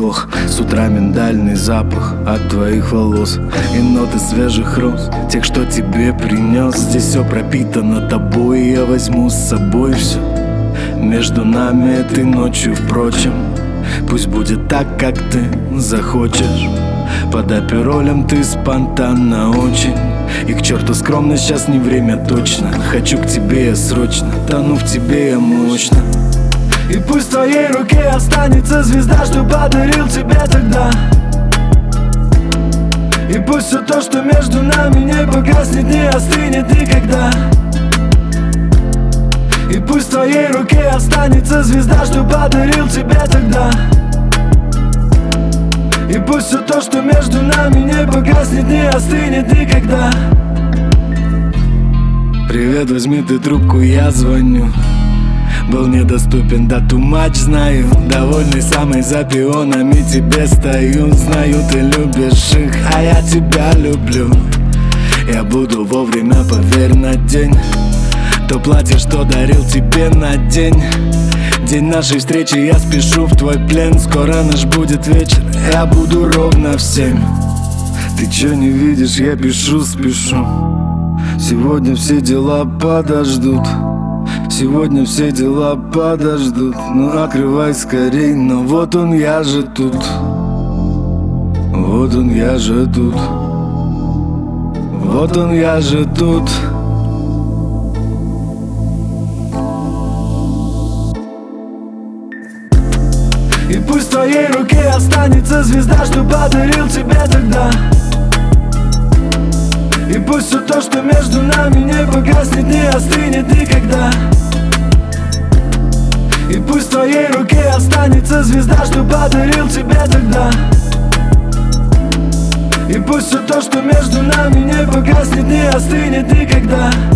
вдох, с утра миндальный запах от твоих волос и ноты свежих роз, тех, что тебе принес. Здесь все пропитано тобой, и я возьму с собой все между нами этой ночью. Впрочем, пусть будет так, как ты захочешь. Под аперолем ты спонтанно очень, и к черту скромность, сейчас не время точно. Хочу к тебе я срочно, тону в тебе я мощно. И пусть в твоей руке останется звезда, что подарил тебе тогда. И пусть все то, что между нами, не погаснет, не остынет никогда. И пусть в твоей руке останется звезда, что подарил тебе тогда. И пусть все то, что между нами, не погаснет, не остынет никогда. Привет, возьми ты трубку, я звоню. Был недоступен, да too much знаю. Довольный самый за пионами тебе стою. Знаю, ты любишь их, а я тебя люблю. Я буду вовремя, поверь, на день. То платье, что дарил тебе на день. День нашей встречи, я спешу в твой плен. Скоро наш будет вечер, я буду ровно в 7. Ты чё не видишь, я пишу, спешу. Сегодня все дела подождут. Сегодня все дела подождут. Ну открывай скорей, но вот он, я же тут. Вот он, я же тут. Вот он, я же тут. И пусть в твоей руке останется звезда, что подарил тебе тогда. И пусть все то, что между нами, не погаснет, не остынет никогда. И пусть в твоей руке останется звезда, что подарил тебе тогда. И пусть все то, что между нами, не погаснет, не остынет никогда.